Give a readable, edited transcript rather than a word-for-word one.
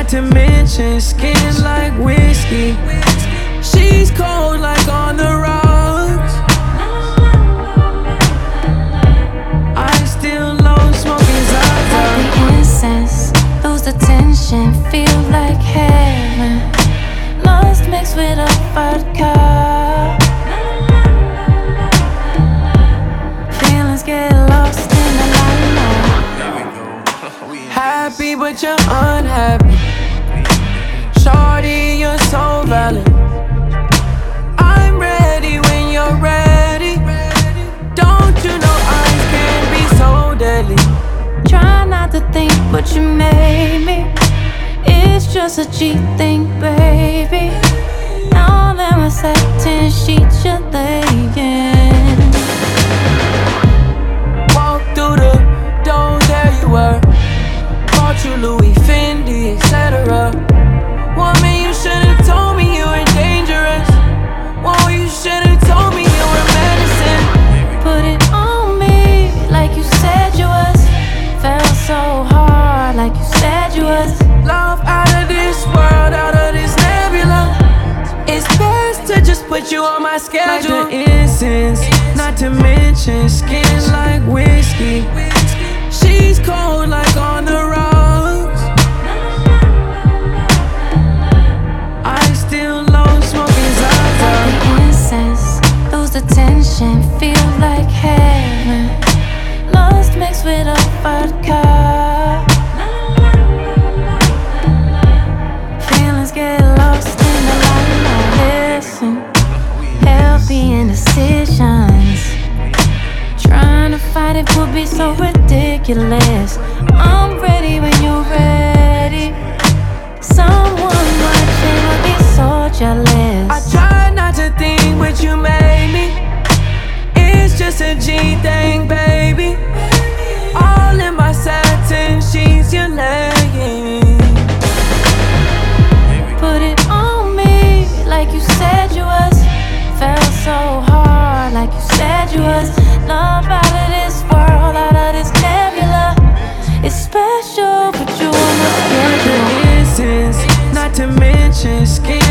not to mention skin like whiskey. She's cold like on the rocks. I still love smoking Zaza. Like the incense, lose the tension, feel like heaven. Lust mixed with a vodka. Feelings get lost in the limelight. Happy but you're unhappy. Shorty, you're so valid. I'm ready when you're ready. Don't you know eyes can be so deadly? Try not to think what you made me. It's just a cheap thing, baby. Now that my satin sheets you're laying. Walk through the door, there you were. Bought you Louis, Fendi, etc. Woman, you should've told me you were dangerous. Whoa, you should've told me you were medicine. Put it on me like you said you was. Felt so hard like you said you was. Love out of this world, out of this nebula. It's best to just put you on my schedule. Like the incense, not to mention skin like whiskey. She's cold like on the rocks. I still love smoking Zaza. Like the incense, lose the tension, feel like heaven. Lust mixed with a vodka. Feelings get lost in the limelight. Listen, healthy indecisions. Trying to fight it would be so ridiculous. I'm ready when you're ready. Someone watching would be so jealous. I try not to think what you made me. It's just a G thing, baby. All in my satin sheets you're laying. Put it on me like you said you was. Felt so hard like you said you was. Love out of this world, out of this nebula. It's special, but you almost Like get the incense, not to mention skin